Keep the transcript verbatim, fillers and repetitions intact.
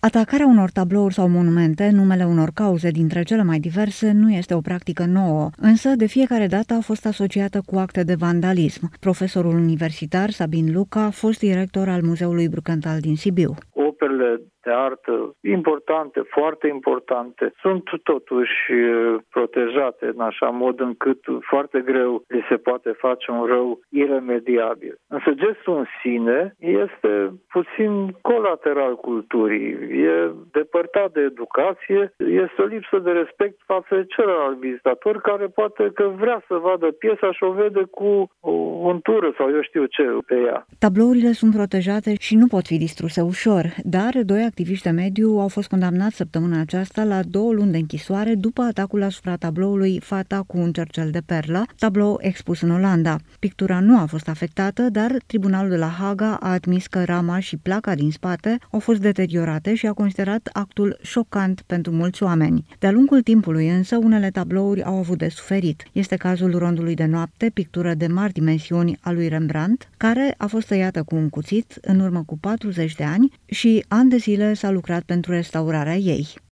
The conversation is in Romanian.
Atacarea unor tablouri sau monumente, numele unor cauze dintre cele mai diverse, nu este o practică nouă, însă de fiecare dată a fost asociată cu acte de vandalism. Profesorul universitar Sabin Luca, fost director al Muzeului Brukenthal din Sibiu. Operele de artă importante, foarte importante, sunt totuși protejate în așa mod încât foarte greu li se poate face un rău iremediabil. Însă gestul în sine este puțin colateral culturii, e depărtat de educație, este o lipsă de respect față de celălalt vizitator care poate că vrea să vadă piesa și o vede cu o untură sau eu știu ce pe ea. Tablourile sunt protejate și nu pot fi distruse ușor, dar doi activiști de mediu au fost condamnați săptămâna aceasta la două luni de închisoare după atacul asupra tabloului Fata cu un cercel de perlă, tablou expus în Olanda. Pictura nu a fost afectată, dar tribunalul de la Haga a admis că rama și placa din spate au fost deteriorate și a considerat actul șocant pentru mulți oameni. De-a lungul timpului însă, unele tablouri au avut de suferit. Este cazul Rondului de noapte, pictură de mari dimensiuni a lui Rembrandt, care a fost tăiată cu un cuțit în urmă cu patruzeci de ani și ani de zile s-a lucrat pentru restaurarea ei.